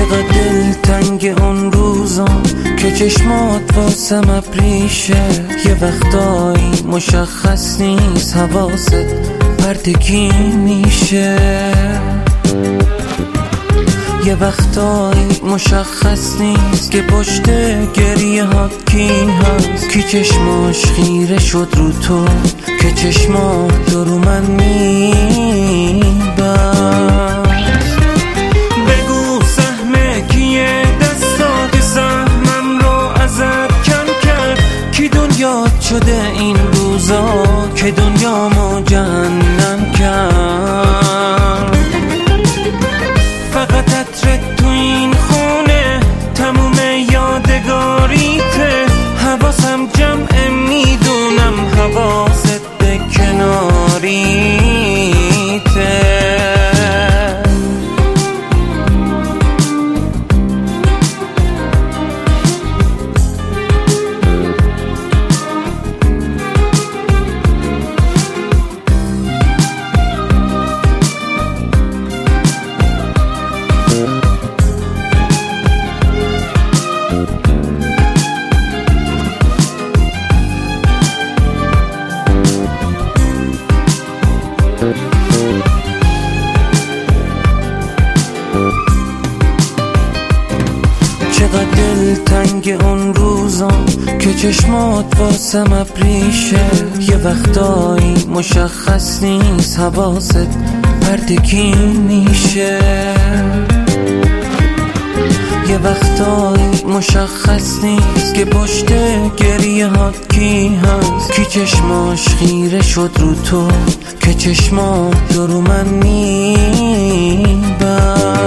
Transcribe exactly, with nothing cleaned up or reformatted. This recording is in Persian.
چقدر دل تنگ اون روزان که چشمات واسم ابریشه. یه وقتایی مشخص نیست حواست پرتگی میشه. یه وقتایی مشخص نیست که پشت گریه ها کی هست. کی چشماش خیره شد رو تو که چشمات رو من میبست. بگو سهم کیه دستات سهمم رو ازت کم کرد. کی دنیات شده این روزا که دنیامو جهنم کرد. فقط عطرت تو این خونه تموم یادگاریته. حواسم جمعه میدونم حواست به کناریته. چقدر دل تنگ اون روزان که چشمات واسم ابریشه. یه وقتایی مشخص نیست حواست پرتگی میشه. یه وقتایی مشخص نیست که پشت گریه ها کی هست. کی چشماش خیره شد رو تو که چشمات رو من میبست.